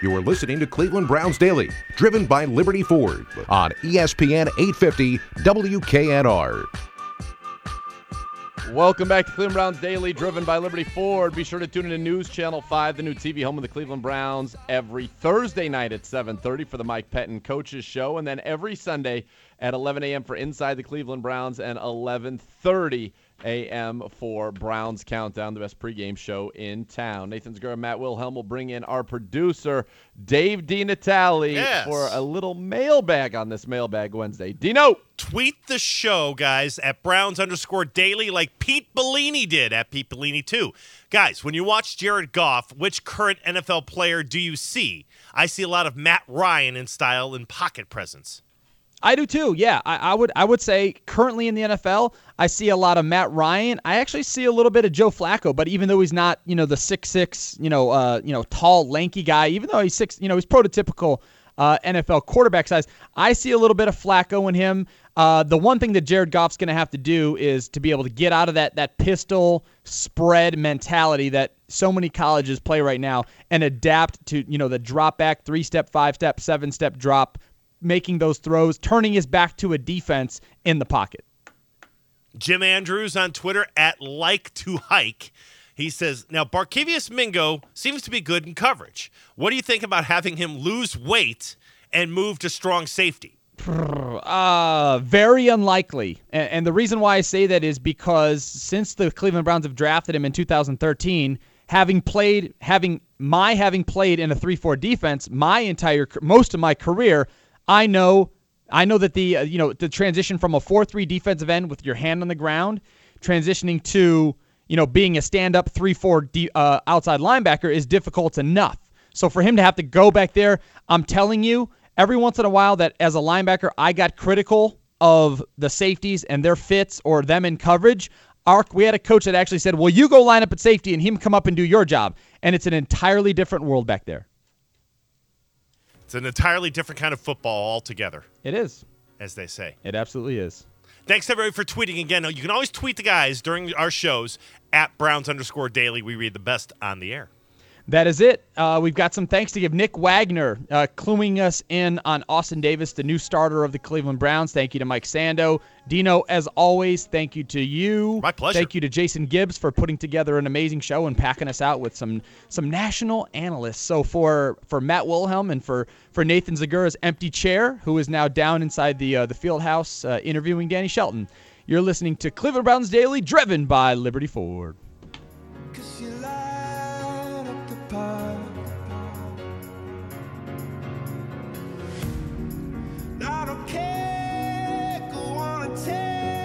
You are listening to Cleveland Browns Daily, driven by Liberty Ford on ESPN 850 WKNR. Welcome back to Cleveland Browns Daily, driven by Liberty Ford. Be sure to tune in to News Channel 5, the new TV home of the Cleveland Browns, every Thursday night at 7:30 for the Mike Pettin Coaches Show, and then every Sunday at 11 a.m. for Inside the Cleveland Browns and 11:30 a.m. for Browns Countdown, the best pregame show in town. Nathan Zegura and Matt Wilhelm will bring in our producer, Dave DiNatale, for a little mailbag on this Mailbag Wednesday. Dino! Tweet the show, guys, at Browns_Daily like Pete Bellini did at Pete Bellini 2. Guys, when you watch Jared Goff, which current NFL player do you see? I see a lot of Matt Ryan in style and pocket presence. I do too. Yeah, I would say currently in the NFL, I see a lot of Matt Ryan. I actually see a little bit of Joe Flacco, but even though he's not, the 6'6", tall, lanky guy, even though he's he's prototypical NFL quarterback size, I see a little bit of Flacco in him. The one thing that Jared Goff's going to have to do is to be able to get out of that pistol spread mentality that so many colleges play right now and adapt to, the drop back, 3-step, 5-step, 7-step drop, making those throws, turning his back to a defense in the pocket. Jim Andrews on Twitter at @LikeToHike. He says, now Barkevious Mingo seems to be good in coverage. What do you think about having him lose weight and move to strong safety? Very unlikely. And the reason why I say that is because since the Cleveland Browns have drafted him in 2013, having played in a 3-4 defense most of my career, I know that the transition from a 4-3 defensive end with your hand on the ground, transitioning to being a stand-up 3-4 outside linebacker is difficult enough. So for him to have to go back there, I'm telling you, every once in a while that as a linebacker I got critical of the safeties and their fits or them in coverage. We had a coach that actually said, well, you go line up at safety and him come up and do your job. And it's an entirely different world back there. It's an entirely different kind of football altogether. It is. As they say. It absolutely is. Thanks, everybody, for tweeting again. You can always tweet the guys during our shows at Browns_Daily. We read the best on the air. That is it. We've got some thanks to give. Nick Wagner cluing us in on Austin Davis, the new starter of the Cleveland Browns. Thank you to Mike Sando. Dino, as always, thank you to you. My pleasure. Thank you to Jason Gibbs for putting together an amazing show and packing us out with some national analysts. So for Matt Wilhelm and for Nathan Zegura's empty chair, who is now down inside the field house interviewing Danny Shelton, you're listening to Cleveland Browns Daily, driven by Liberty Ford.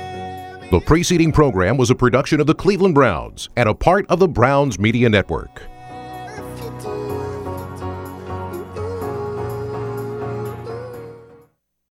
The preceding program was a production of the Cleveland Browns and a part of the Browns Media Network.